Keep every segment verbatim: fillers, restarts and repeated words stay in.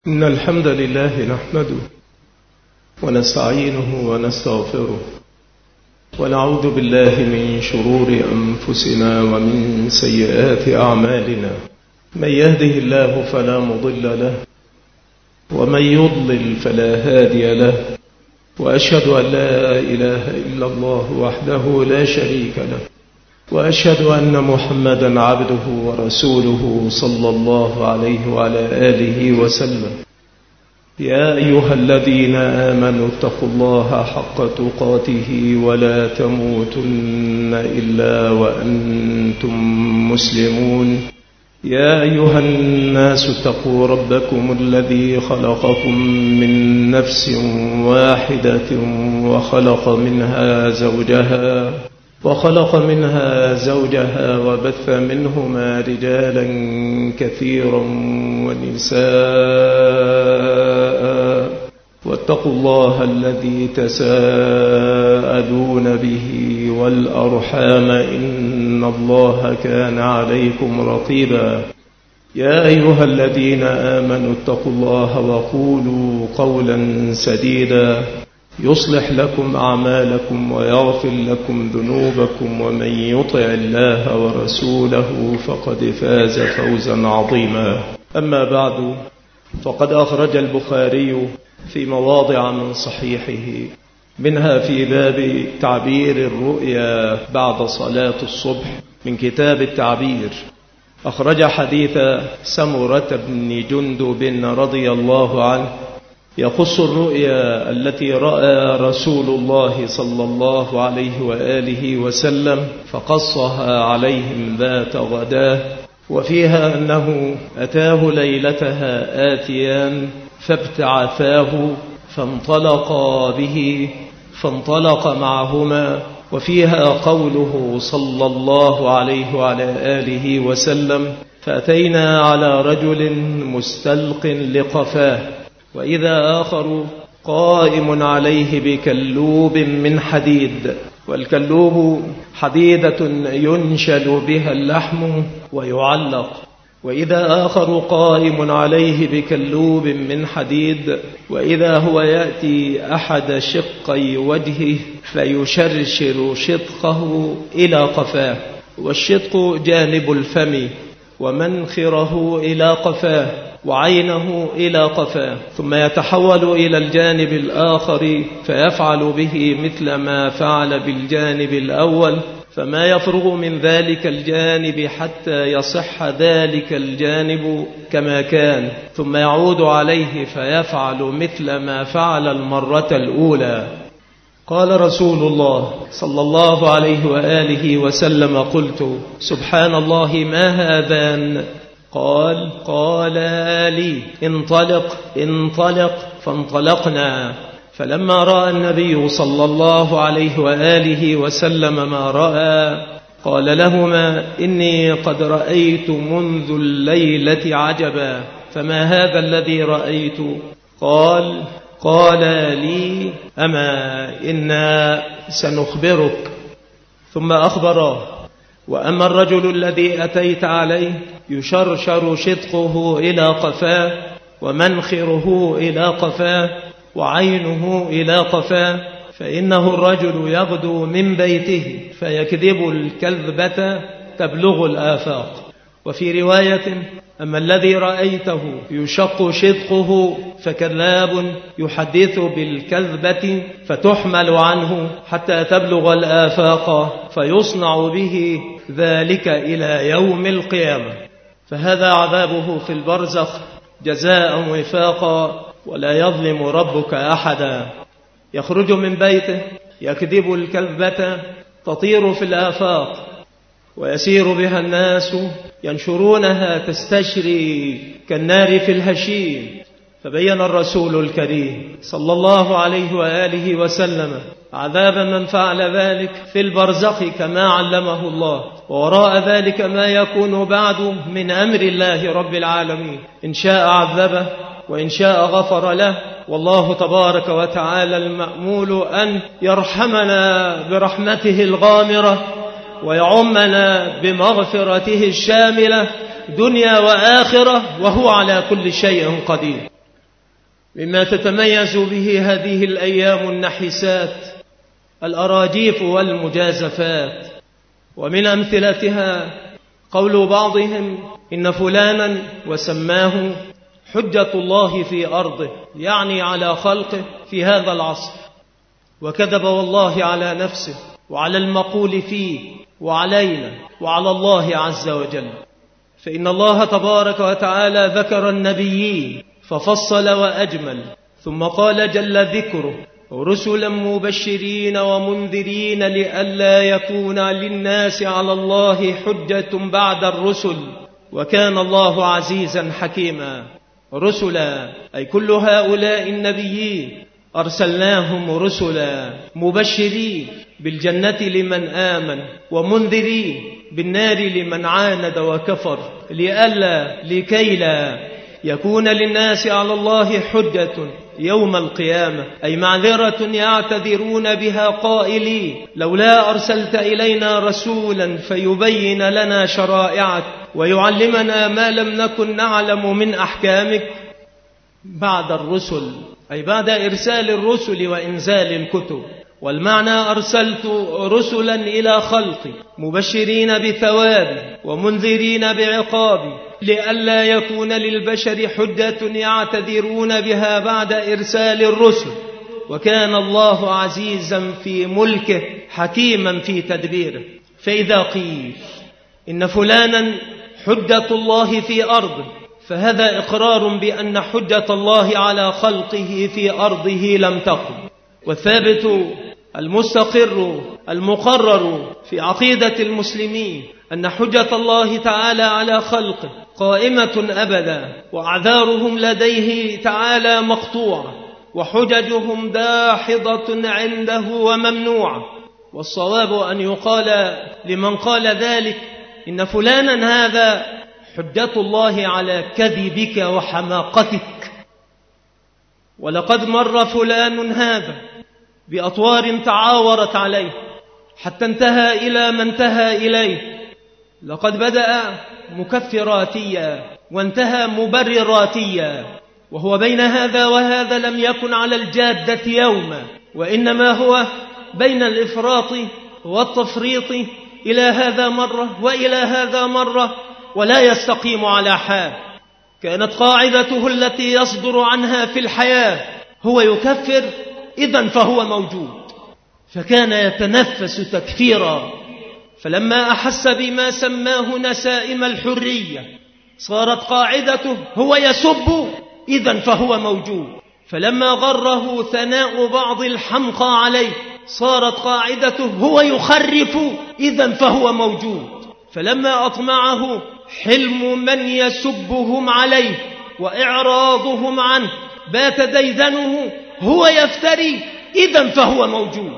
إن الحمد لله نحمده ونستعينه ونستغفره ونعوذ بالله من شرور أنفسنا ومن سيئات أعمالنا. من يهده الله فلا مضل له ومن يضلل فلا هادي له، وأشهد أن لا إله إلا الله وحده لا شريك له، وأشهد أن محمدا عبده ورسوله صلى الله عليه وعلى آله وسلم. يا أيها الذين آمنوا اتقوا الله حق تقاته ولا تموتن إلا وأنتم مسلمون. يا أيها الناس اتقوا ربكم الذي خلقكم من نفس واحدة وخلق منها زوجها وخلق منها زوجها وبث منهما رجالا كثيرا ونساء، واتقوا الله الذي تساءلون به والأرحام إن الله كان عليكم رقيبا. يا أيها الذين آمنوا اتقوا الله وقولوا قولا سديدا يصلح لكم أعمالكم ويغفر لكم ذنوبكم، ومن يطع الله ورسوله فقد فاز فوزا عظيما. أما بعد، فقد أخرج البخاري في مواضع من صحيحه، منها في باب تعبير الرؤيا بعد صلاة الصبح من كتاب التعبير. أخرج حديث سمرة بن جندب رضي الله عنه يخص الرؤيا التي رأى رسول الله صلى الله عليه وآله وسلم فقصها عليهم ذات غداه، وفيها أنه أتاه ليلتها آتيان فابتعثاه فانطلقا به فانطلق معهما. وفيها قوله صلى الله عليه وعلى آله وسلم: فأتينا على رجل مستلق لقفاه، وإذا آخر قائم عليه بكلوب من حديد، والكلوب حديدة ينشل بها اللحم ويعلق. وإذا آخر قائم عليه بكلوب من حديد، وإذا هو يأتي أحد شقي وجهه فيشرشر شدقه إلى قفاه، والشدق جانب الفم، ومنخره إلى قفاه، وعينه إلى قفاه، ثم يتحول إلى الجانب الآخر فيفعل به مثل ما فعل بالجانب الأول، فما يفرغ من ذلك الجانب حتى يصح ذلك الجانب كما كان، ثم يعود عليه فيفعل مثل ما فعل المرة الأولى. قال رسول الله صلى الله عليه وآله وسلم: قلت: سبحان الله، ما هذان؟ قال: قال لي: انطلق انطلق. فانطلقنا. فلما رأى النبي صلى الله عليه وآله وسلم ما رأى قال لهما: إني قد رأيت منذ الليلة عجبا، فما هذا الذي رأيت؟ قال: قال لي: أما إنا سنخبرك. ثم أخبره: وأما الرجل الذي أتيت عليه يشرشر شدقه إلى قفاه، ومنخره إلى قفاه، وعينه إلى قفاه، فإنه الرجل يغدو من بيته فيكذب الكذبة تبلغ الآفاق. وفي رواية: أما الذي رأيته يشق شدقه فكذاب يحدث بالكذبة فتحمل عنه حتى تبلغ الآفاق، فيصنع به ذلك إلى يوم القيامة. فهذا عذابه في البرزخ جزاء وفاقا، ولا يظلم ربك أحدا. يخرج من بيته يكذب الكذبة تطير في الآفاق، ويسير بها الناس ينشرونها تستشري كالنار في الهشيم. فبين الرسول الكريم صلى الله عليه وآله وسلم عذاب من فعل ذلك في البرزخ كما علمه الله، ووراء ذلك ما يكون بعد من أمر الله رب العالمين، إن شاء عذبه وإن شاء غفر له. والله تبارك وتعالى المأمول أن يرحمنا برحمته الغامرة، ويعمنا بمغفرته الشاملة دنيا وآخرة، وهو على كل شيء قدير. مما تتميز به هذه الأيام النحسات الأراجيف والمجازفات. ومن أمثلتها قول بعضهم إن فلانا وسماه حجة الله في أرضه، يعني على خلقه في هذا العصر، وكذب والله على نفسه وعلى المقول فيه وعلينا وعلى الله عز وجل. فإن الله تبارك وتعالى ذكر النبيين ففصل وأجمل، ثم قال جل ذكره رسلا مبشرين ومنذرين لئلا يكون للناس على الله حجة بعد الرسل وكان الله عزيزا حكيما. رسلا أي كل هؤلاء النبيين أرسلناهم رسلا مبشرين بالجنة لمن آمن ومنذرين بالنار لمن عاند وكفر، لئلا لكي لا يكون للناس على الله حجة يوم القيامة، أي معذرة يعتذرون بها قائلين لولا أرسلت إلينا رسولا فيبين لنا شرائعك ويعلمنا ما لم نكن نعلم من أحكامك. بعد الرسل أي بعد إرسال الرسل وإنزال الكتب. والمعنى أرسلت رسلا إلى خلقي مبشرين بثواب ومنذرين بعقاب لئلا يكون للبشر حجة يعتذرون بها بعد إرسال الرسل، وكان الله عزيزا في ملكه حكيما في تدبيره. فإذا قيل إن فلانا حجة الله في أرضه فهذا إقرار بأن حجة الله على خلقه في أرضه لم تقم. والثابت المستقر المقرر في عقيدة المسلمين أن حجة الله تعالى على خلقه قائمة أبدا، وأعذارهم لديه تعالى مقطوعة، وحججهم داحضة عنده وممنوعة. والصواب أن يقال لمن قال ذلك إن فلانا هذا حجة الله على كذبك وحماقتك. ولقد مر فلان هذا بأطوار تعاورت عليه حتى انتهى إلى ما انتهى إليه. لقد بدأ مكفراتيا وانتهى مبرراتيا، وهو بين هذا وهذا لم يكن على الجادة يوما، وإنما هو بين الإفراط والتفريط، إلى هذا مرة وإلى هذا مرة، ولا يستقيم على حال. كانت قاعدته التي يصدر عنها في الحياة هو يكفر إذن فهو موجود، فكان يتنفس تكفيرا. فلما أحس بما سماه نسائم الحرية صارت قاعدته هو يسب إذن فهو موجود. فلما غره ثناء بعض الحمقى عليه صارت قاعدته هو يخرف إذن فهو موجود. فلما أطمعه حلم من يسبهم عليه وإعراضهم عنه بات ديدنه هو يفتري إذن فهو موجود.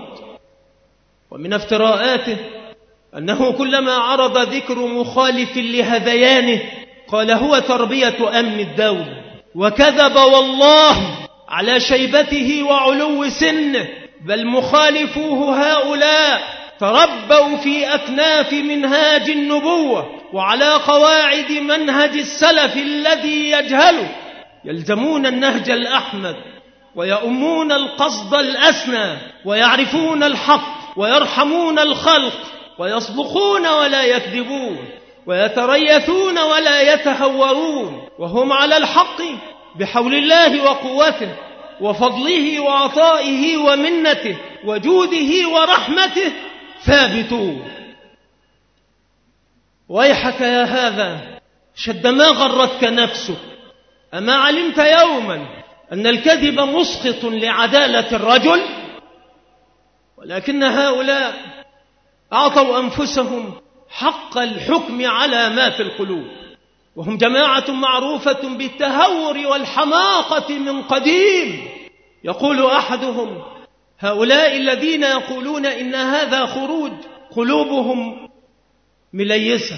ومن افتراءاته أنه كلما عرض ذكر مخالف لهذيانه قال هو تربية أمن الدولة، وكذب والله على شيبته وعلو سنه، بل مخالفوه هؤلاء تربوا في أكناف منهاج النبوة وعلى قواعد منهج السلف الذي يجهله، يلزمون النهج الأحمد ويؤمون القصد الأسنى ويعرفون الحق ويرحمون الخلق ويصدقون ولا يكذبون ويتريثون ولا يتهورون، وهم على الحق بحول الله وقوته وفضله وعطائه ومنته وجوده ورحمته ثابتون. ويحك يا هذا شد ما غرتك نفسك، أما علمت يوما أن الكذب مسقط لعدالة الرجل؟ ولكن هؤلاء أعطوا أنفسهم حق الحكم على ما في القلوب، وهم جماعة معروفة بالتهور والحماقة من قديم. يقول أحدهم هؤلاء الذين يقولون إن هذا خروج قلوبهم مليسة،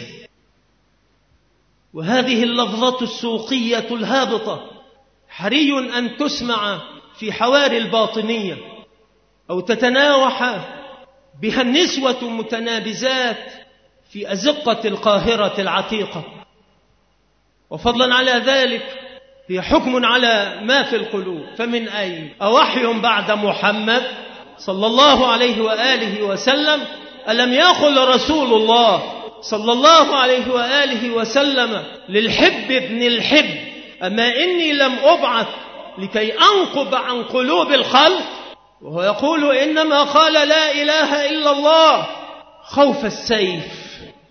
وهذه اللفظة السوقية الهابطة حري أن تسمع في حواري الباطنية أو تتناوح بها النسوة متنابزات في أزقة القاهرة العتيقة. وفضلا على ذلك هي حكم على ما في القلوب. فمن أين؟ أوحي بعد محمد صلى الله عليه وآله وسلم؟ ألم يقل رسول الله صلى الله عليه وآله وسلم للحب ابن الحب: أما إني لم أبعث لكي أنقب عن قلوب الخلق؟ وهو يقول: إنما قال لا إله إلا الله خوف السيف.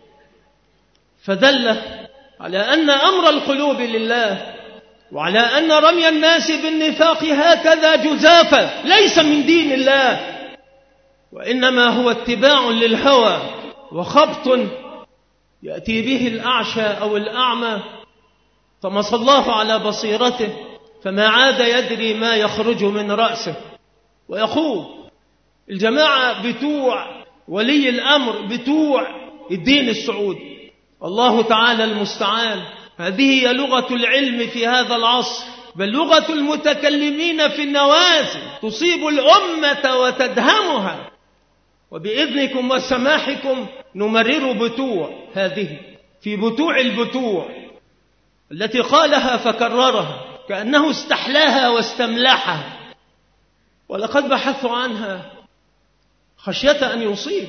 فدل على أن أمر القلوب لله، وعلى أن رمي الناس بالنفاق هكذا جزافا ليس من دين الله، وإنما هو اتباع للهوى وخبط يأتي به الأعشى أو الأعمى، طمس الله على بصيرته فما عاد يدري ما يخرج من رأسه. ويقول الجماعة بتوع ولي الأمر بتوع الدين السعودي، الله تعالى المستعان. هذه هي لغة العلم في هذا العصر، بل لغة المتكلمين في النوازل تصيب الأمة وتدهمها. وبإذنكم وسماحكم نمرر بتوع هذه في بتوع البتوع التي قالها فكررها كأنه استحلاها واستملحها، ولقد بحثت عنها خشية أن يصيب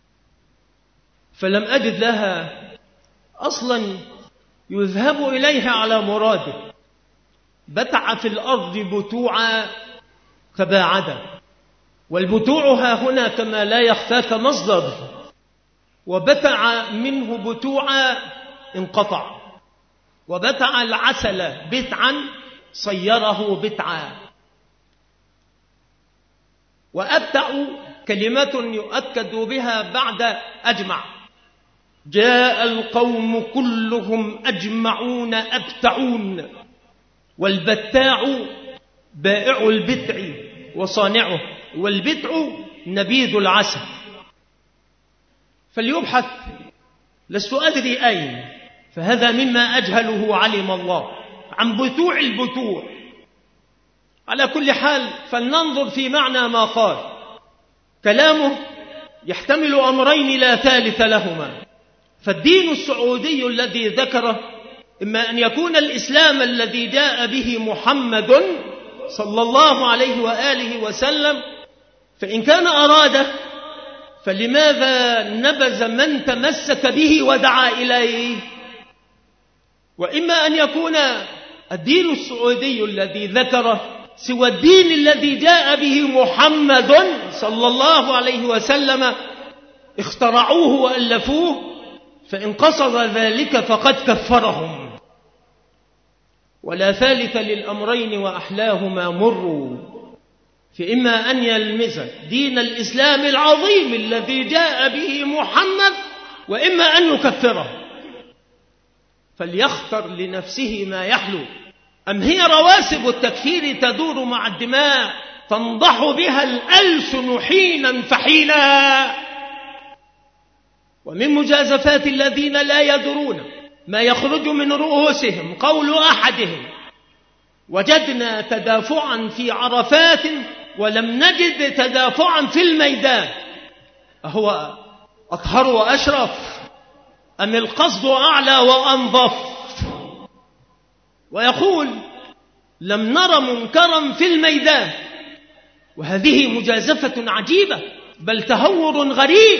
فلم أجد لها أصلا يذهب إليها على مراده. بتع في الأرض بتوعا تباعدا، والبتوع ها هنا كما لا يخفاك مصدر، وبتع منه بتوعا انقطع، وبتع العسل بتعا صيره بتعا. وأبتع كلمة يؤكد بها بعد أجمع: جاء القوم كلهم أجمعون أبتعون. والبتاع بائع البتع وصانعه، والبتع نبيذ العسل. فليبحث، لست أدري أين، فهذا مما أجهله علم الله، عن بتوع البتوع. على كل حال فلننظر في معنى ما قال. كلامه يحتمل أمرين لا ثالث لهما. فالدين السعودي الذي ذكره إما أن يكون الإسلام الذي جاء به محمد صلى الله عليه وآله وسلم، فإن كان أراده فلماذا نبذ من تمسك به ودعا إليه؟ وإما أن يكون الدين السعودي الذي ذكره سوى الدين الذي جاء به محمد صلى الله عليه وسلم، اخترعوه وألفوه، فإن قصد ذلك فقد كفرهم. ولا ثالث للأمرين وأحلاهما مر، فإما أن يلمز دين الإسلام العظيم الذي جاء به محمد، وإما أن يكفره. فليختر لنفسه ما يحلو. أم هي رواسب التكفير تدور مع الدماء تنضح بها الألسن حينا فحينا؟ ومن مجازفات الذين لا يدرون ما يخرج من رؤوسهم قول أحدهم: وجدنا تدافعا في عرفات ولم نجد تدافعا في الميدان. أهو أطهر وأشرف أم القصد أعلى وأنظف؟ ويقول: لم نر منكرا في الميدان. وهذه مجازفة عجيبة، بل تهور غريب،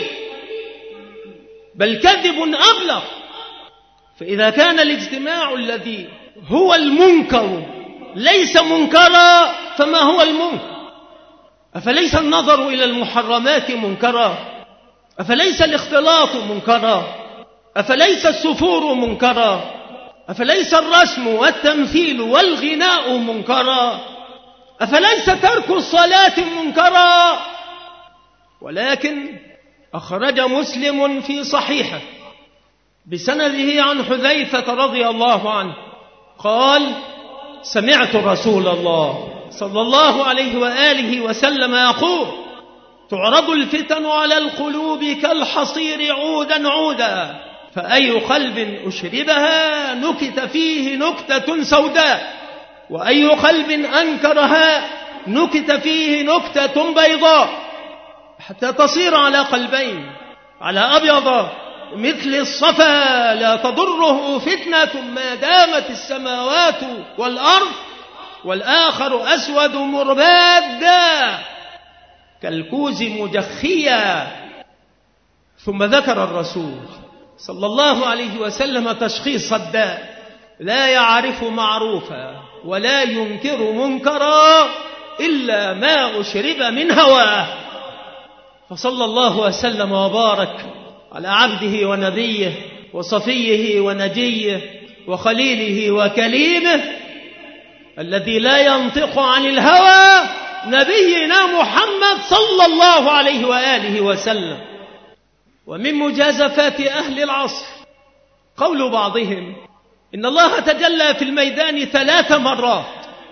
بل كذب أبلغ. فإذا كان الاجتماع الذي هو المنكر ليس منكرا، فما هو المنكر؟ أفليس النظر إلى المحرمات منكرا؟ أفليس الاختلاط منكرا؟ أفليس السفور منكرا؟ أفليس الرسم والتمثيل والغناء منكرا؟ أفليس ترك الصلاة منكرا؟ ولكن أخرج مسلم في صحيحه بسنده عن حذيفة رضي الله عنه قال: سمعت رسول الله صلى الله عليه وآله وسلم يقول: تعرض الفتن على القلوب كالحصير عودا عودا، فأي قلب أشربها نكت فيه نكتة سوداء، وأي قلب أنكرها نكت فيه نكتة بيضاء، حتى تصير على قلبين، على أبيض مثل الصفا لا تضره فتنة ما دامت السماوات والأرض، والآخر أسود مربادا كالكوز مجخيا. ثم ذكر الرسول صلى الله عليه وسلم تشخيص الداء: لا يعرف معروفا ولا ينكر منكرا إلا ما أشرب من هواه. فصلى الله وسلم وبارك على عبده ونبيه وصفيه ونجيه وخليله وكليمه الذي لا ينطق عن الهوى، نبينا محمد صلى الله عليه وآله وسلم. ومن مجازفات أهل العصر قول بعضهم إن الله تجلى في الميدان ثلاث مرات.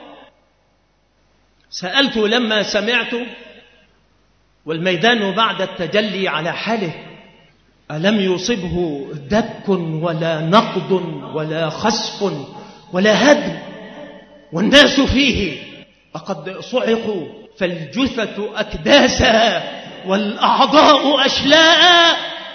سألت لما سمعت: والميدان بعد التجلي على حاله ألم يصبه دك ولا نقض ولا خسف ولا هدم والناس فيه أقد صعقوا فالجثة أكداسا والأعضاء أشلاء؟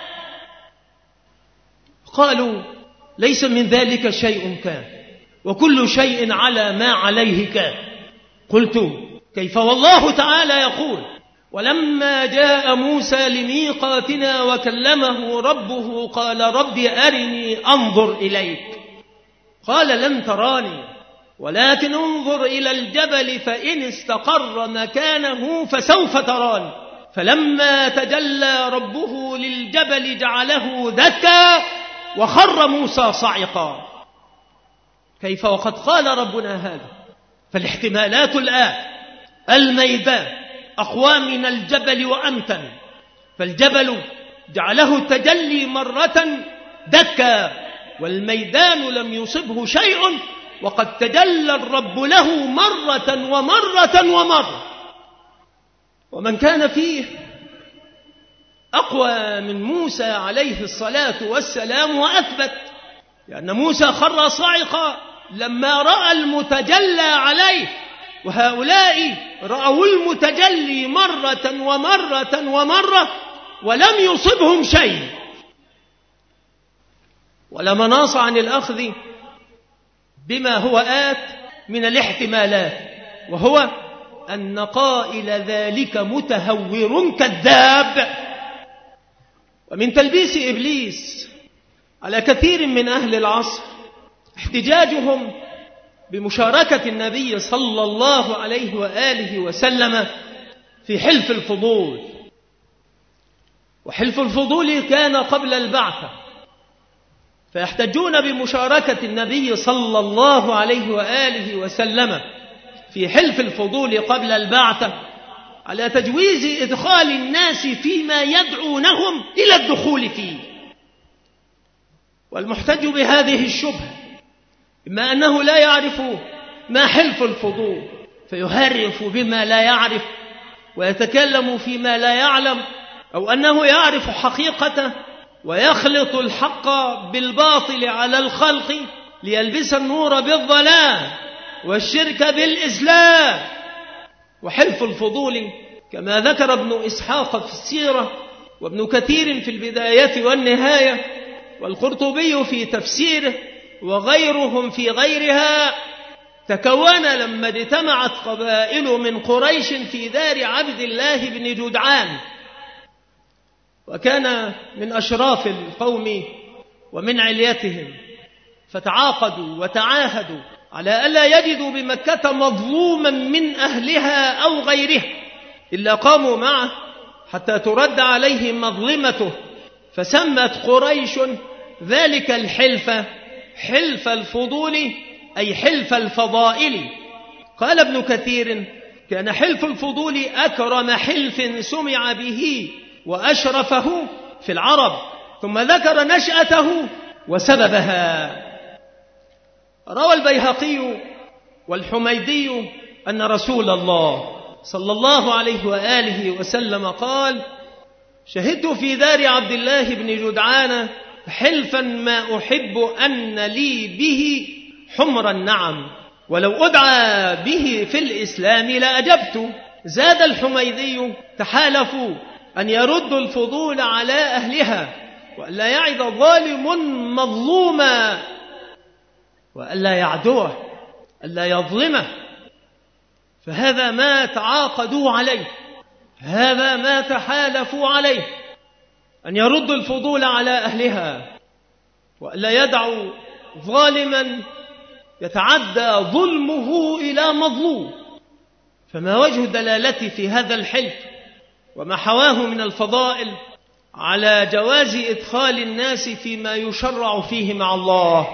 قالوا: ليس من ذلك شيء كان، وكل شيء على ما عليه كان. قلت: كيف والله تعالى يقول: ولما جاء موسى لميقاتنا وكلمه ربه قال رب أرني أنظر إليك، قال لن تراني ولكن انظر إلى الجبل فإن استقر مكانه فسوف تراني. فلما تجلى ربه للجبل جعله دكا وخر موسى صعقا. كيف وقد قال ربنا هذا؟ فالاحتمالات الآن: الميدان أقوى من الجبل وأمتن، فالجبل جعله التجلي مرة دكا، والميدان لم يصبه شيء وقد تجلى الرب له مرة ومرة ومرة. ومن كان فيه أقوى من موسى عليه الصلاة والسلام وأثبت، لأن موسى خر صاعقا لما رأى المتجلى عليه، وهؤلاء رأوا المتجلي مرة ومرة ومرة ولم يصبهم شيء. ولا مناص عن الأخذ بما هو آت من الاحتمالات، وهو أن قائل ذلك متهور كذاب. ومن تلبيس إبليس على كثير من أهل العصر احتجاجهم بمشاركة النبي صلى الله عليه وآله وسلم في حلف الفضول. وحلف الفضول كان قبل البعثة، فيحتجون بمشاركة النبي صلى الله عليه وآله وسلم في حلف الفضول قبل البعثة على تجويز إدخال الناس فيما يدعونهم إلى الدخول فيه. والمحتج بهذه الشبهة إما أنه لا يعرف ما حلف الفضول فيهرف بما لا يعرف ويتكلم فيما لا يعلم، أو أنه يعرف حقيقته ويخلط الحق بالباطل على الخلق ليلبس النور بالظلام والشرك بالإسلام. وحلف الفضول كما ذكر ابن إسحاق في السيرة وابن كثير في البداية والنهاية والقرطبي في تفسيره وغيرهم في غيرها، تكون لما اجتمعت قبائل من قريش في دار عبد الله بن جدعان، وكان من أشراف القوم ومن عليتهم، فتعاقدوا وتعاهدوا على ألا يجدوا بمكة مظلوما من أهلها أو غيره إلا قاموا معه حتى ترد عليهم مظلمته، فسمت قريش ذلك الحلف حلف الفضول أي حلف الفضائل. قال ابن كثير: كان حلف الفضول أكرم حلف سمع به وأشرفه في العرب، ثم ذكر نشأته وسببها. روى البيهقي والحميدي أن رسول الله صلى الله عليه وآله وسلم قال: شهدت في دار عبد الله بن جدعان حلفا ما أحب أن لي به حمر النعم، ولو أدعى به في الإسلام لأجبت. زاد الحميدي: تحالفوا أن يردوا الفضول على أهلها وألا يعد ظالم مظلوما، وألا يعدوه، ألا يظلمه. فهذا ما تعاقدوا عليه، هذا ما تحالفوا عليه، أن يردوا الفضول على أهلها، وألا يدعوا ظالما يتعدى ظلمه إلى مظلوم. فما وجه الدلالة في هذا الحلف وما حواه من الفضائل على جواز إدخال الناس فيما يشرع فيه مع الله،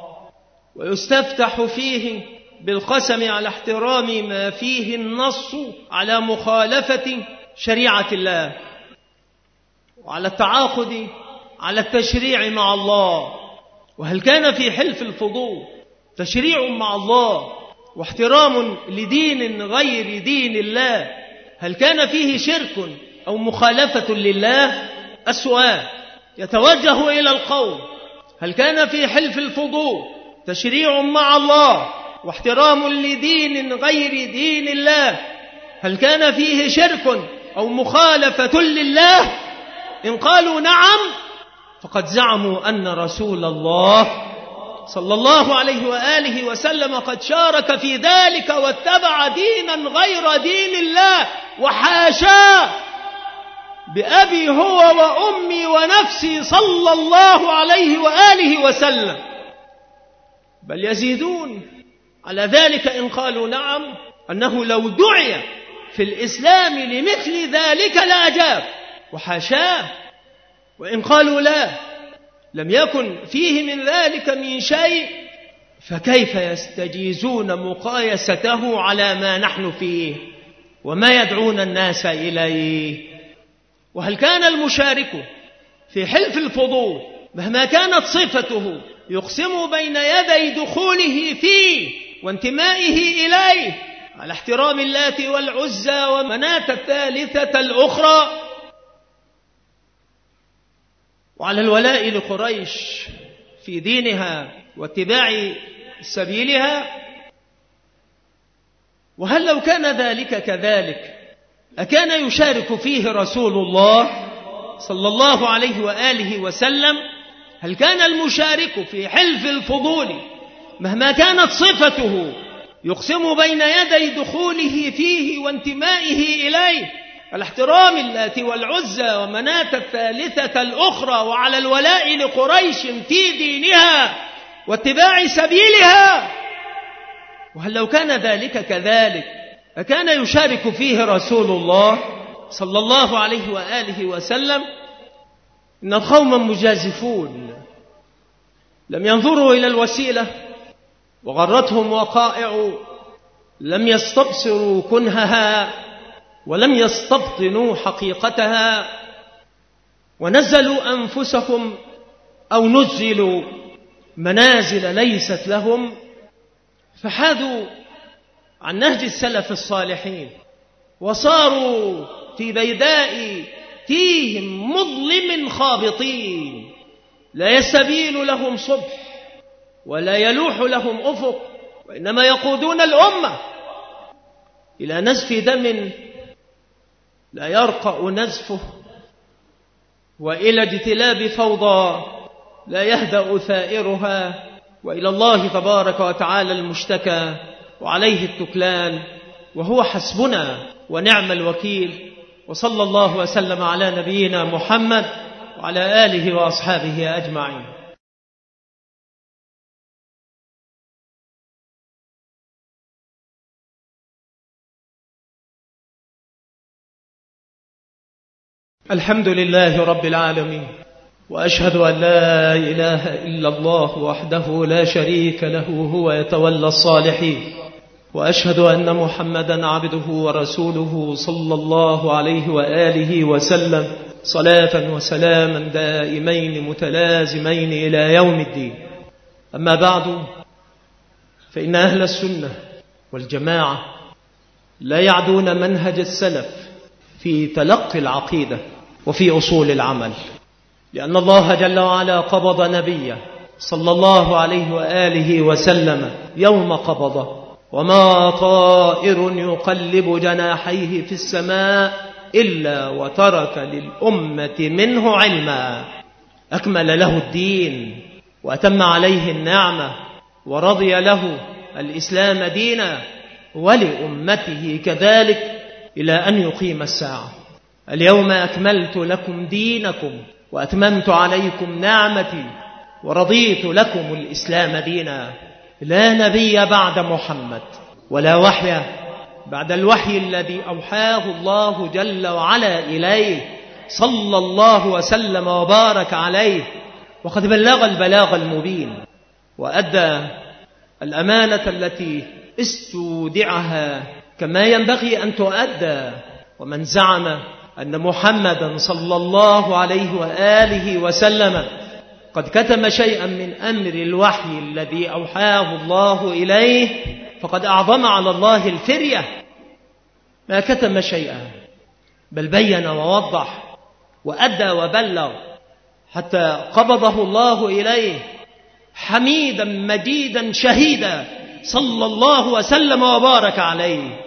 ويستفتح فيه بالقسم على احترام ما فيه النص على مخالفة شريعة الله، وعلى التعاقد على التشريع مع الله. وهل كان في حلف الفضول تشريع مع الله واحترام لدين غير دين الله؟ هل كان فيه شرك أو مخالفة لله؟ السؤال يتوجه إلى القوم: هل كان في حلف الفضول تشريع مع الله واحترام لدين غير دين الله؟ هل كان فيه شرك أو مخالفة لله؟ إن قالوا نعم فقد زعموا أن رسول الله صلى الله عليه وآله وسلم قد شارك في ذلك واتبع دينا غير دين الله، وحاشاه بأبي هو وأمي ونفسي صلى الله عليه وآله وسلم. بل يزيدون على ذلك إن قالوا نعم أنه لو دعي في الإسلام لمثل ذلك لأجاب، وحاشاه. وإن قالوا لا، لم يكن فيه من ذلك من شيء، فكيف يستجيزون مقايسته على ما نحن فيه وما يدعون الناس إليه؟ وهل كان المشارك في حلف الفضول مهما كانت صفته يقسم بين يدي دخوله فيه وانتمائه إليه على احترام اللات والعزى ومناة الثالثة الأخرى، وعلى الولاء لقريش في دينها واتباع سبيلها؟ وهل لو كان ذلك كذلك أكان يشارك فيه رسول الله صلى الله عليه وآله وسلم؟ هل كان المشارك في حلف الفضول مهما كانت صفته يقسم بين يدي دخوله فيه وانتمائه إليه على احترام اللات والعزى ومناة الثالثة الأخرى وعلى الولاء لقريش في دينها واتباع سبيلها؟ وهل لو كان ذلك كذلك أكان يشارك فيه رسول الله صلى الله عليه وآله وسلم؟ إن قوما مجازفون لم ينظروا إلى الوسيلة وغرتهم وقائع، لم يستبصروا كنهها ولم يستبطنوا حقيقتها، ونزلوا أنفسهم أو نزلوا منازل ليست لهم، فحادوا عن نهج السلف الصالحين وصاروا في بيداء تيهم مظلم خابطين، لا يستبين لهم صبح ولا يلوح لهم أفق، وإنما يقودون الأمة إلى نزف دم لا يرقأ نزفه، وإلى اجتلاب فوضى لا يهدأ ثائرها، وإلى الله تبارك وتعالى المشتكى وعليه التكلان، وهو حسبنا ونعم الوكيل. وصلى الله وسلم على نبينا محمد وعلى آله وأصحابه أجمعين. الحمد لله رب العالمين، وأشهد أن لا إله إلا الله وحده لا شريك له هو يتولى الصالحين، وأشهد أن محمدا عبده ورسوله صلى الله عليه وآله وسلم، صلاة وسلاما دائمين متلازمين إلى يوم الدين. أما بعد، فإن أهل السنة والجماعة لا يعدون منهج السلف في تلقي العقيدة وفي أصول العمل، لأن الله جل وعلا قبض نبيه صلى الله عليه وآله وسلم يوم قبضه، وما طائر يقلب جناحيه في السماء إلا وترك للأمة منه علما. أكمل له الدين وأتم عليه النعمة ورضي له الإسلام دينا، ولأمته كذلك إلى أن يقيم الساعة. اليوم أكملت لكم دينكم وأتممت عليكم نعمتي ورضيت لكم الإسلام دينا. لا نبي بعد محمد ولا وحي بعد الوحي الذي أوحاه الله جل وعلا إليه صلى الله وسلم وبارك عليه، وقد بلغ البلاغ المبين وأدى الأمانة التي استودعها كما ينبغي أن تؤدى. ومن زعم أن محمدا صلى الله عليه وآله وسلم قد كتم شيئا من أمر الوحي الذي أوحاه الله إليه فقد أعظم على الله الفرية. ما كتم شيئا، بل بين ووضح وأدى وبلغ حتى قبضه الله إليه حميدا مجيدا شهيدا صلى الله وسلم وبارك عليه.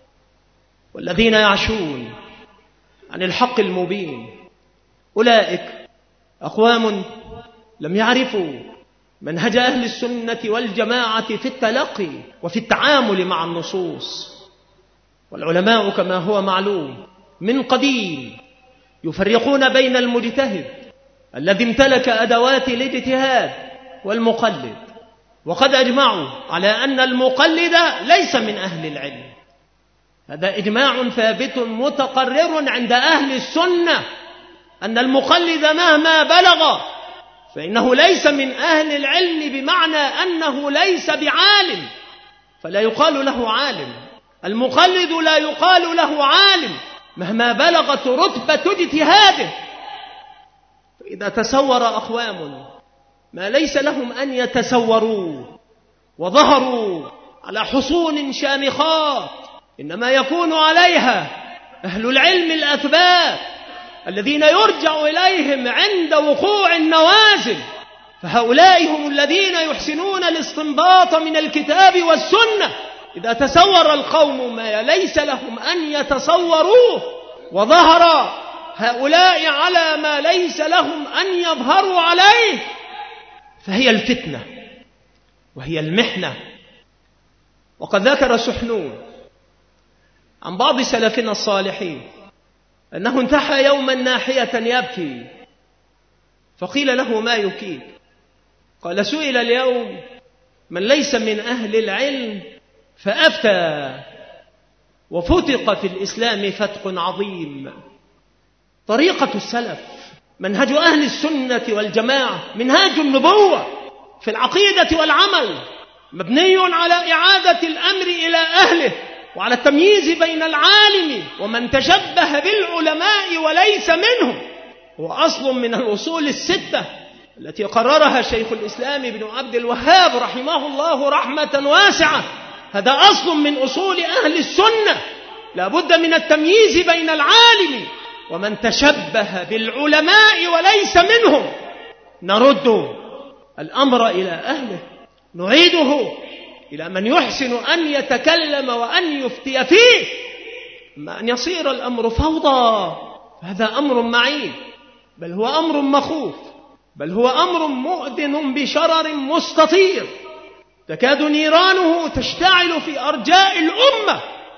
والذين يعشون عن الحق المبين أولئك أقوام لم يعرفوا منهج أهل السنة والجماعة في التلقي وفي التعامل مع النصوص. والعلماء كما هو معلوم من قديم يفرقون بين المجتهد الذي امتلك أدوات الاجتهاد والمقلد، وقد أجمعوا على أن المقلد ليس من أهل العلم. هذا إجماع ثابت متقرر عند أهل السنة أن المقلد مهما بلغ فإنه ليس من أهل العلم، بمعنى أنه ليس بعالم فلا يقال له عالم. المقلد لا يقال له عالم مهما بلغت رتبة اجتهاده. فإذا تسور أقوام ما ليس لهم أن يتسوروا وظهروا على حصون شامخات إنما يكون عليها أهل العلم الأثبات الذين يرجع إليهم عند وقوع النوازل، فهؤلاء هم الذين يحسنون الاستنباط من الكتاب والسنة. إذا تسور القوم ما ليس لهم أن يتصوروه وظهر هؤلاء على ما ليس لهم أن يظهروا عليه فهي الفتنة وهي المحنة. وقد ذكر سحنون عن بعض سلفنا الصالحين أنه انتحى يوما ناحية يبكي، فقيل له ما يبكيك؟ قال سئل اليوم من ليس من أهل العلم فأفتى وفتق في الإسلام فتق عظيم. طريقة السلف منهج أهل السنة والجماعة منهاج النبوة في العقيدة والعمل، مبني على إعادة الأمر إلى أهله وعلى التمييز بين العالم ومن تشبه بالعلماء وليس منهم. هو أصل من الأصول الستة التي قررها شيخ الإسلام ابن عبد الوهاب رحمه الله رحمة واسعة. هذا أصل من أصول أهل السنة، لا بد من التمييز بين العالم ومن تشبه بالعلماء وليس منهم. نرد الأمر إلى أهله، نعيده إلى من يحسن أن يتكلم وأن يفتي فيه. أما أن يصير الأمر فوضى فهذا أمر معيب، بل هو أمر مخوف، بل هو أمر مؤذن بشرر مستطير تكاد نيرانه تشتعل في أرجاء الأمة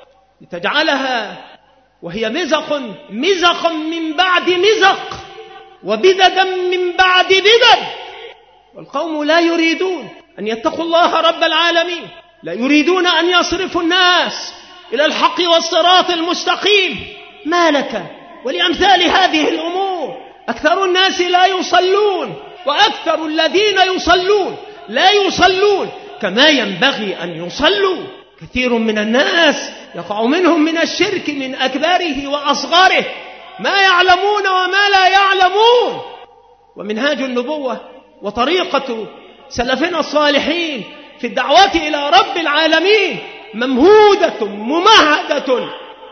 لتجعلها وهي مزق مزق من بعد مزق وبددا من بعد بدد. والقوم لا يريدون أن يتقوا الله رب العالمين، لا يريدون أن يصرفوا الناس إلى الحق والصراط المستقيم. ما لك ولأمثال هذه الأمور؟ أكثر الناس لا يصلون، وأكثر الذين يصلون لا يصلون كما ينبغي أن يصلوا. كثير من الناس يقع منهم من الشرك من أكبره وأصغره ما يعلمون وما لا يعلمون. ومنهاج النبوة وطريقة سلفنا الصالحين في الدعوة إلى رب العالمين ممهودة ممهدة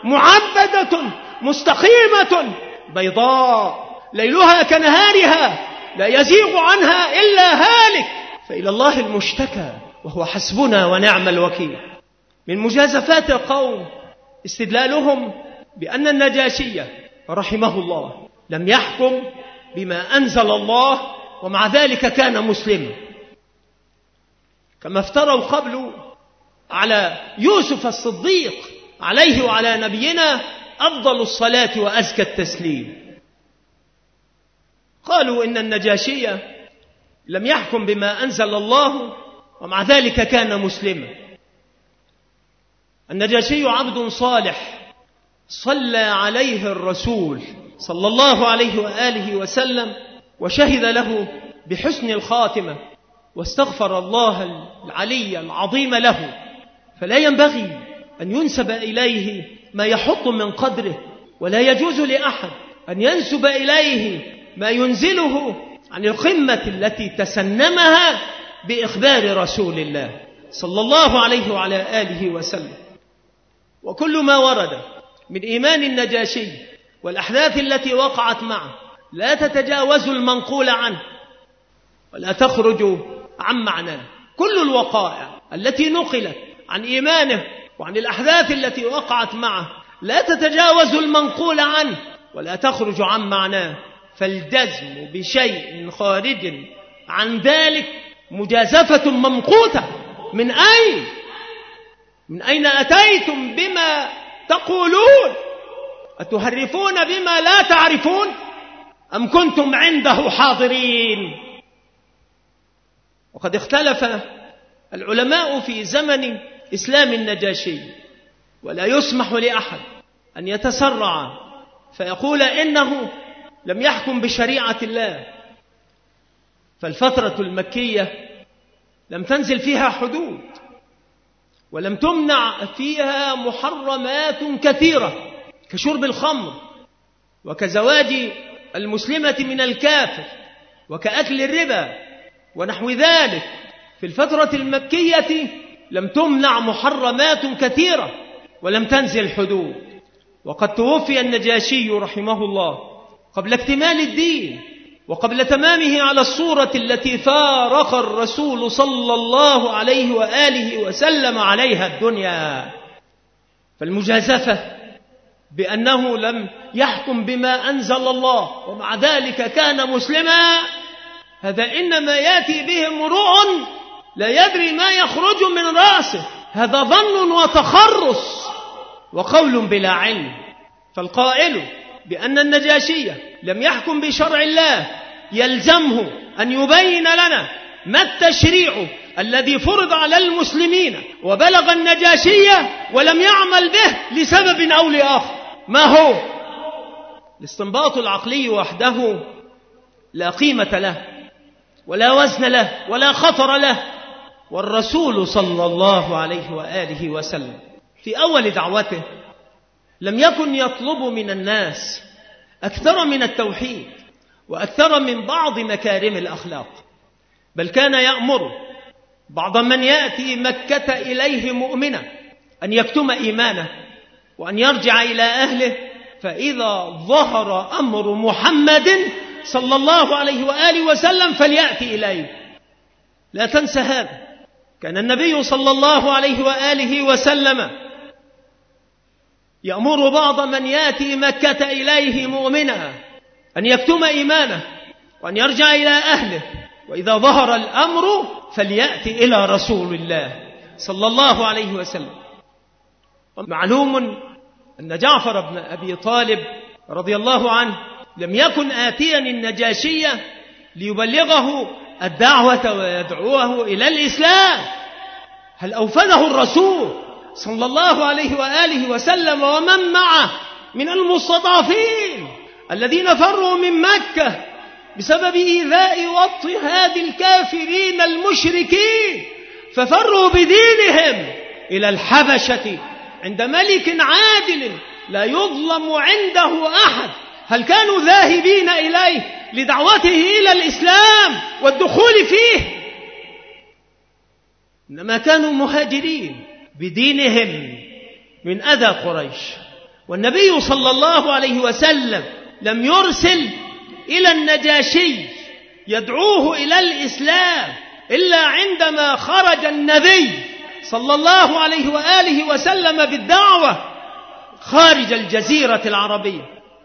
معبدة مستقيمة بيضاء ليلها كنهارها لا يزيغ عنها إلا هالك، فإلى الله المشتكى وهو حسبنا ونعم الوكيل. من مجازفات القوم استدلالهم بأن النجاشي رحمه الله لم يحكم بما أنزل الله ومع ذلك كان مسلما، كما افتروا قبل على يوسف الصديق عليه وعلى نبينا أفضل الصلاة وأزكى التسليم. قالوا إن النجاشي لم يحكم بما أنزل الله ومع ذلك كان مسلما. النجاشي عبد صالح صلى عليه الرسول صلى الله عليه وآله وسلم وشهد له بحسن الخاتمة واستغفر الله العلي العظيم له، فلا ينبغي أن ينسب إليه ما يحط من قدره، ولا يجوز لأحد أن ينسب إليه ما ينزله عن القمة التي تسنمها بإخبار رسول الله صلى الله عليه وعلى آله وسلم. وكل ما ورد من إيمان النجاشي والأحداث التي وقعت معه لا تتجاوز المنقول عنه ولا تخرج عن معناه. كل الوقائع التي نقلت عن إيمانه وعن الأحداث التي وقعت معه لا تتجاوز المنقول عنه ولا تخرج عن معناه، فالجزم بشيء خارج عن ذلك مجازفة ممقوتة. من أين؟ من أين أتيتم بما تقولون؟ أتهرفون بما لا تعرفون أم كنتم عنده حاضرين؟ وقد اختلف العلماء في زمن إسلام النجاشي، ولا يسمح لأحد أن يتسرع فيقول إنه لم يحكم بشريعة الله. فالفترة المكية لم تنزل فيها حدود ولم تمنع فيها محرمات كثيرة كشرب الخمر وكزواج المسلمة من الكافر وكأكل الربا ونحو ذلك. في الفترة المكية لم تمنع محرمات كثيرة ولم تنزل حدود. وقد توفي النجاشي رحمه الله قبل اكتمال الدين وقبل تمامه على الصورة التي فارق الرسول صلى الله عليه وآله وسلم عليها الدنيا. فالمجازفة بأنه لم يحكم بما أنزل الله ومع ذلك كان مسلما، هذا إنما يأتي به امرؤ لا يدري ما يخرج من رأسه، هذا ظن وتخرص وقول بلا علم. فالقائل بأن النجاشية لم يحكم بشرع الله يلزمه أن يبين لنا ما التشريع الذي فرض على المسلمين وبلغ النجاشية ولم يعمل به لسبب أو لآخر. ما هو؟ الاستنباط العقلي وحده لا قيمة له ولا وزن له ولا خطر له. والرسول صلى الله عليه وآله وسلم في أول دعوته لم يكن يطلب من الناس أكثر من التوحيد وأكثر من بعض مكارم الأخلاق، بل كان يأمر بعض من يأتي مكة إليه مؤمنا أن يكتم إيمانه وأن يرجع إلى أهله، فإذا ظهر أمر محمد صلى الله عليه وآله وسلم فليأتي إليه. لا تنسى هذا. كان النبي صلى الله عليه وآله وسلم يأمر بعض من يأتي مكة إليه مؤمنا أن يكتم إيمانه وأن يرجع إلى أهله، وإذا ظهر الأمر فليأتي إلى رسول الله صلى الله عليه وسلم. معلوم أن جعفر بن أبي طالب رضي الله عنه لم يكن آتيا النجاشية ليبلغه الدعوة ويدعوه إلى الإسلام، هل أوفده الرسول صلى الله عليه وآله وسلم ومن معه من المستضعفين الذين فروا من مكة بسبب إيذاء واضطهاد الكافرين المشركين، ففروا بدينهم إلى الحبشة عند ملك عادل لا يظلم عنده أحد. هل كانوا ذاهبين إليه لدعوته إلى الإسلام والدخول فيه؟ إنما كانوا مهاجرين بدينهم من أذى قريش. والنبي صلى الله عليه وسلم لم يرسل إلى النجاشي يدعوه إلى الإسلام إلا عندما خرج النبي صلى الله عليه وآله وسلم بالدعوة خارج الجزيرة العربية.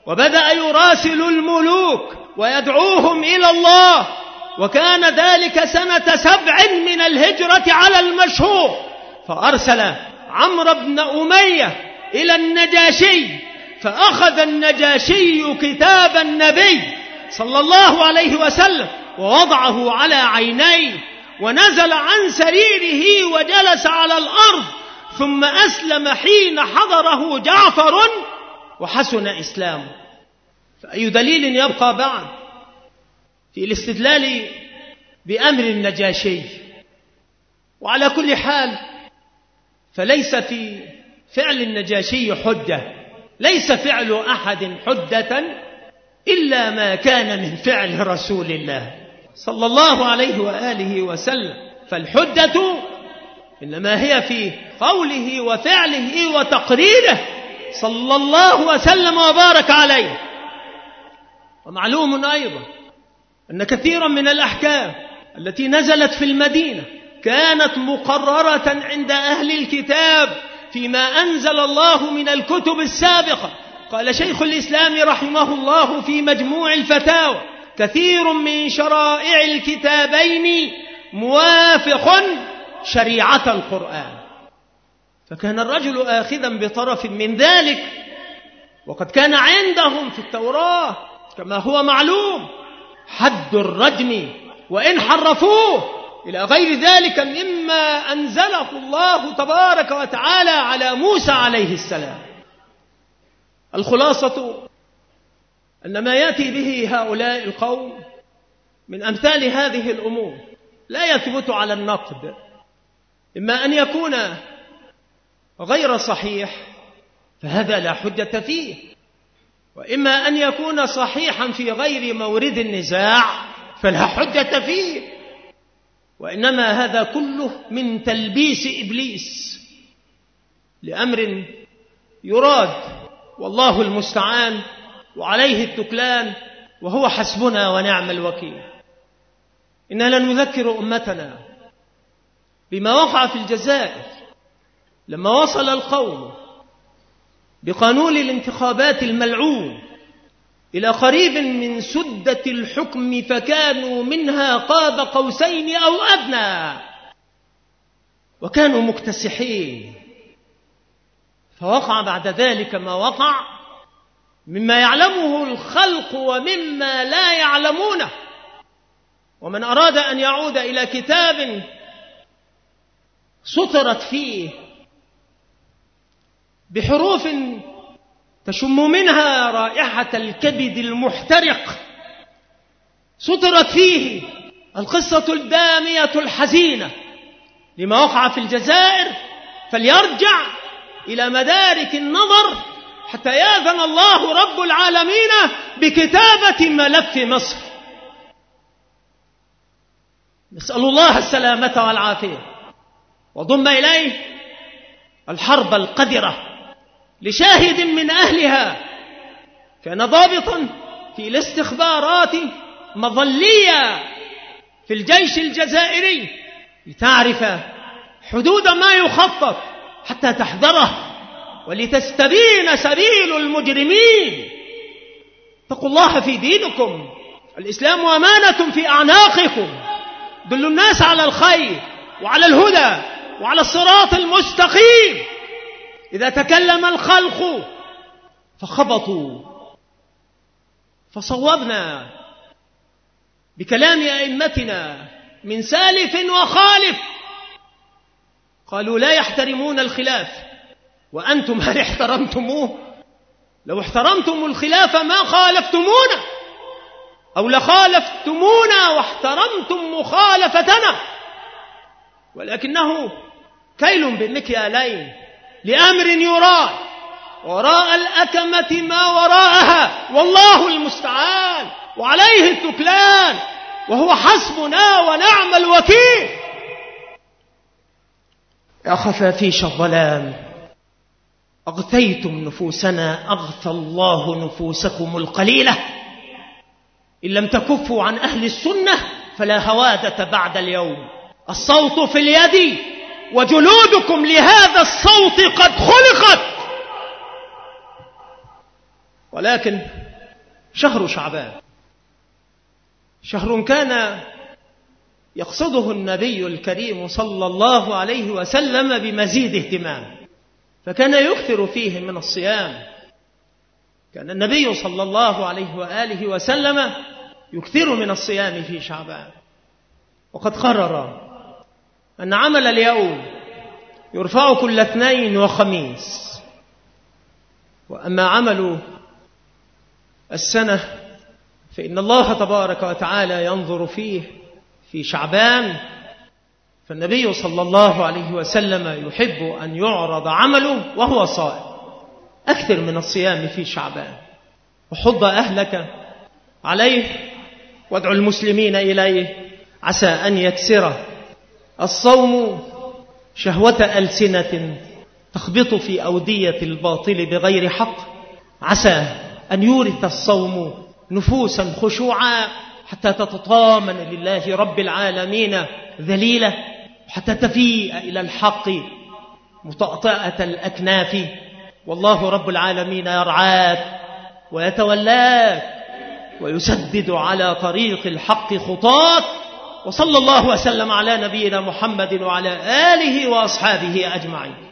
وبدأ يراسل الملوك ويدعوهم إلى الله، وكان ذلك سنة سبع من الهجرة على المشهور، فأرسل عمرو بن أمية إلى النجاشي، فأخذ النجاشي كتاب النبي صلى الله عليه وسلم ووضعه على عينيه، ونزل عن سريره وجلس على الأرض، ثم أسلم حين حضره جعفر وحسن إسلامه. فأي دليل يبقى بعد في الاستدلال بأمر النجاشي؟ وعلى كل حال فليس في فعل النجاشي حجة، ليس فعل أحد حجة إلا ما كان من فعل رسول الله صلى الله عليه وآله وسلم. فالحجة إنما هي في قوله وفعله وتقريره صلى الله وسلم وبارك عليه. ومعلوم أيضا أن كثيرا من الأحكام التي نزلت في المدينة كانت مقررة عند أهل الكتاب فيما أنزل الله من الكتب السابقة. قال شيخ الإسلام رحمه الله في مجموع الفتاوى: كثير من شرائع الكتابين موافق شريعة القرآن. فكان الرجل آخذا بطرف من ذلك، وقد كان عندهم في التوراة كما هو معلوم حد الرجم وإن حرفوه إلى غير ذلك مما أنزله الله تبارك وتعالى على موسى عليه السلام. الخلاصة أن ما يأتي به هؤلاء القوم من أمثال هذه الأمور لا يثبت على النقد، إما أن يكون غير صحيح فهذا لا حجة فيه، وإما أن يكون صحيحا في غير مورد النزاع فلا حجة فيه، وإنما هذا كله من تلبيس إبليس لأمر يراد، والله المستعان وعليه التكلان، وهو حسبنا ونعم الوكيل. إننا لنذكر أمتنا بما وقع في الجزائر لما وصل القوم بقانون الانتخابات الملعون إلى قريب من سدة الحكم، فكانوا منها قاب قوسين أو أدنى، وكانوا مكتسحين. فوقع بعد ذلك ما وقع مما يعلمه الخلق ومما لا يعلمونه. ومن أراد أن يعود إلى كتاب سطرت فيه بحروف تشم منها رائحة الكبد المحترق، سطرت فيه القصة الدامية الحزينة لما وقع في الجزائر، فليرجع إلى مدارك النظر حتى يأذن الله رب العالمين بكتابة ملف مصر. نسأل الله السلامة والعافية. وضم إليه الحرب القذرة لشاهد من أهلها كان ضابطا في الاستخبارات مظلية في الجيش الجزائري لتعرف حدود ما يخطط حتى تحذره ولتستبين سبيل المجرمين. اتقوا الله في دينكم، الإسلام أمانة في أعناقكم، دلوا الناس على الخير وعلى الهدى وعلى الصراط المستقيم. إذا تكلم الخلق فخبطوا، فصوبنا بكلام أئمتنا من سالف وخالف. قالوا لا يحترمون الخلاف، وأنتم هل احترمتموه؟ لو احترمتم الخلاف ما خالفتمونا، أو لخالفتمونا واحترمتم مخالفتنا، ولكنه كيل بالمكيالين لأمر يراد وراء الأكمة ما وراءها، والله المستعان وعليه التكلان، وهو حسبنا ونعم الوكيل. يا خفافيش الظلام أغثيتم نفوسنا، أغثى الله نفوسكم القليلة. إن لم تكفوا عن أهل السنة فلا هوادة بعد اليوم. الصوت في اليد وجلودكم لهذا الصوت قد خلقت، ولكن شهر شعبان شهر كان يقصده النبي الكريم صلى الله عليه وسلم بمزيد اهتمام، فكان يكثر فيه من الصيام. كان النبي صلى الله عليه وآله وسلم يكثر من الصيام في شعبان، وقد قرر أن عمل اليوم يرفع كل اثنين وخميس، وأما عمل السنة فإن الله تبارك وتعالى ينظر فيه في شعبان. فالنبي صلى الله عليه وسلم يحب أن يعرض عمله وهو صائم. أكثر من الصيام في شعبان، وحض أهلك عليه وادعو المسلمين إليه، عسى أن يكسر الصوم شهوة ألسنة تخبط في أودية الباطل بغير حق، عسى أن يورث الصوم نفوسا خشوعا حتى تتطامن لله رب العالمين ذليلة، حتى تفيء إلى الحق مطأطئة الأكناف. والله رب العالمين يرعاك ويتولاك ويسدد على طريق الحق خطاك. وصلى الله وسلم على نبينا محمد وعلى آله وأصحابه أجمعين.